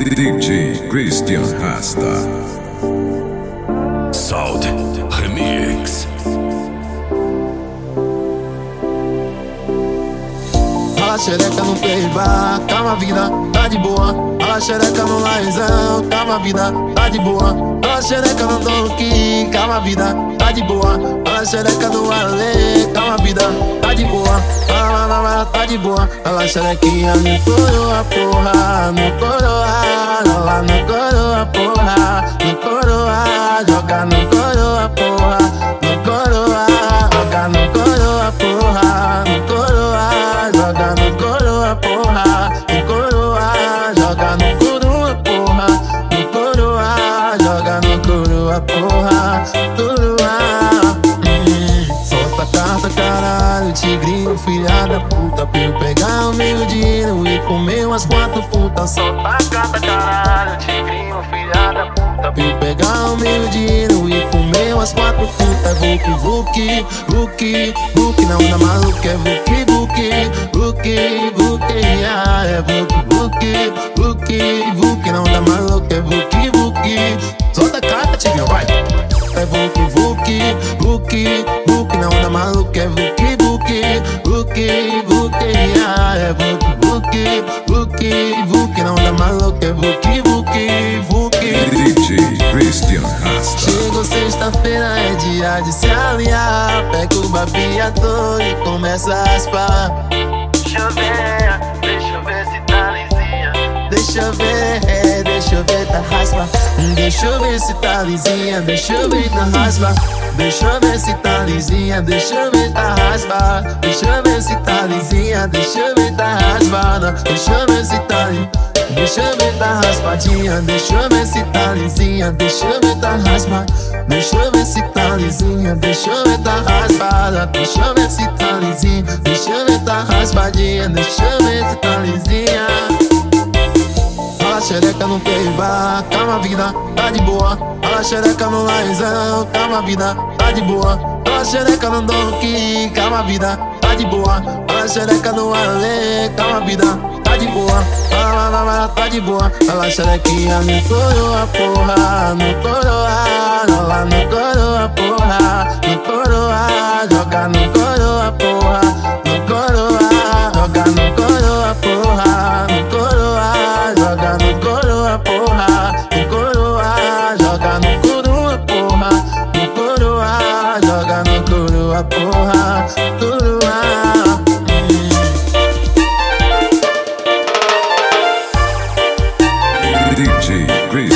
DJ Christian Rasta. Sound Remix. Rala xereca no peiba, calma vida, tá de boa. Rala xereca no laizão, calma vida, tá de boa. Rala xereca no donkey, calma vida, tá de boa. Rala xereca no ale, calma vida, tá de boa. Rala, tá de boa. Rala xerequinha no coroa, porra, no coroa. Rala no coroa, porra, no coroa. Joga no coroa, porra, no coroa. Joga no coroa, porra, no coroa. Joga no coroa, porra, no coroa. Joga no coroa, porra, no coroa. Joga no coroa, porra, coroa. Solta a carta, caralho, tigrinho, filha da puta. Pra eu pegar o meu dinheiro e comer umas 4 putas. Solta a carta, caralho, tigrinho, filha da puta. Pra eu pegar o meu dinheiro e comer umas 4 putas. Vuki, vuki, vuki, vuki, não dá maluco, é vuki, vuki, vuki, vuki, ah, é vuki, vuki, vuki, vuki, não dá maluco, é vuki, vuki. Solta a carta, tigrinho, vai. É vuki, vuki, vuki, vuki, não dá maluco, é vuki, vuki, vuki, vuki, ah, é vuki, vuki, vuki, vuki, não dá maluco, é vuki, vuki, vuki. DJ Christian Rasta. Chegou sexta-feira, é dia de se alinhar. Pega o babiador e começa a raspar. Deixa eu ver se tá lisinha. Deixa eu ver, tá raspa. Deixa eu ver se tá lisinha, deixa eu ver, tá raspa. Deixa eu ver se tá lisinha, deixa eu ver, tá raspa. Deixa eu ver se tá lisinha, deixa eu ver, tá raspada. Deixa eu ver se tá deixa eu ver, tá raspadinha. Deixa eu ver se tá lisinha, deixa eu ver, tá raspa. Deixa eu ver se tá lisinha, deixa eu ver, tá raspada. Deixa eu ver se tá lisinha, deixa eu ver, tá raspadinha. Deixa eu ver se tá lisinha. Rala xereca no peiba, calma vida, tá de boa. Rala xereca no laizão, calma vida, tá de boa. Rala xereca no donkey, calma vida, tá de boa. Rala xereca no ale, calma vida, tá de boa. Rala, tá de boa. Rala xerequinha no coroa, porra, no coroa. Rala no coroa, porra, no coroa. Joga no coroa, porra, no coroa. Joga no coroa, porra, no coroa. Joga no coroa, porra, no coroa. Joga no coroa, porra, no coroa. Joga no coroa, porra, coroa. DJ Christian